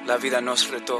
La vida nos retó.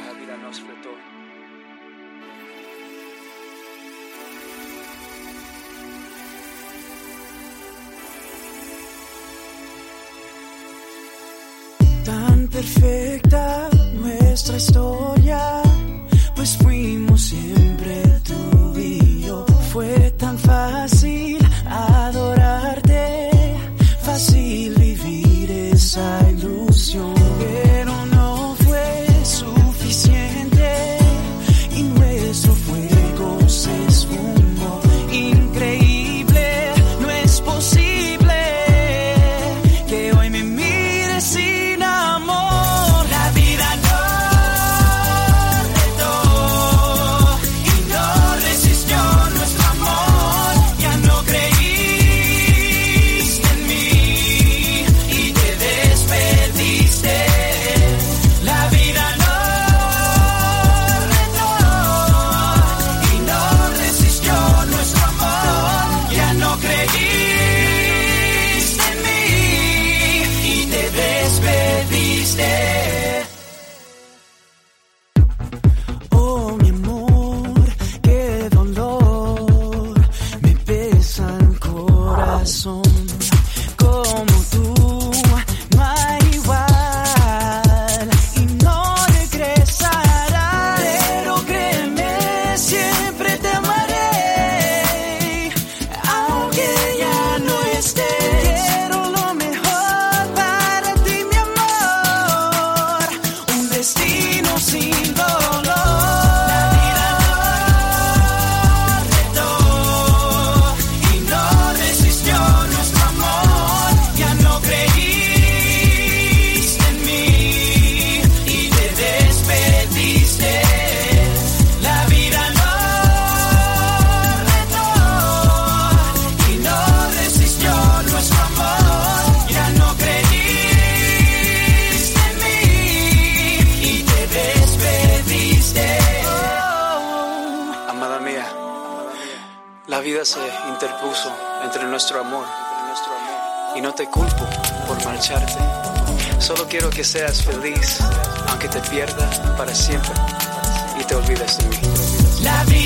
Tan perfecta nuestra historia, pues fuimos siempre tú y yo. Fue tan fácil adorarte, fácil vivir esa ilusión, pero no fue suficiente y nuestro fuego se esfumó. Increíble, no es posible que hoy me mires sin amor. La vida nos retó y no resistió nuestro amor. Ya no creíste en mí y te despediste. La vida nos retó y no resistió nuestro amor. Ya no creíste en mí y te despediste. Oh, mi amor, qué dolor, me pesa el corazón. Como tú, no hay igual y no regresará. Pero créeme, siempre te amaré, aunque ya no estés. Quiero lo mejor para ti, mi amor, un destino sin dolor. La vida nos retó y no resistió nuestro amor. Ya no creíste en mí y te despediste. La vida nos retó y no resistió nuestro amor. Ya no creíste en mí y te despediste. Amada mía, la vida se interpuso entre nuestro amor y no te culpo por marcharte. Solo quiero que seas feliz, aunque te pierda para siempre y te olvides de mí. La vida